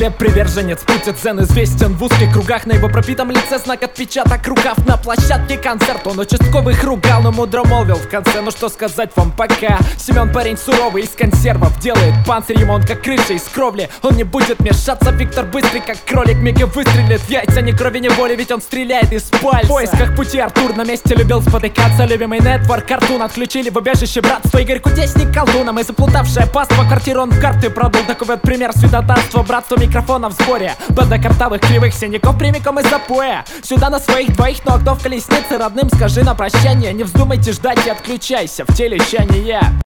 Глеб приверженец, путь дзен известен в узких кругах. На его пропитом лице знак отпечаток рукав. На площадке концерт он участковых ругал, но мудро молвил в конце: ну что сказать вам пока. Семен парень суровый, из консервов делает панцирь ему он как крыша из кровли. Он не будет мешаться, Виктор быстрый как кролик, мига выстрелит в яйца, ни крови, ни боли, ведь он стреляет из пальца. В поисках пути Артур на месте любил спотыкаться. Любимый нетворк Картун отключили в убежище братство. Игорь кудесник колдуном и заплутавшая паства. Квартиру он в карты продул, такой вот пример святотатства. Братство микрофона в сборе, банда картавых кривых синяков прямиком из запоя. Сюда на своих двоих, ну а кто в колеснице родным скажи на прощание: не вздумайте ждать и отключайся, в теле ща не я.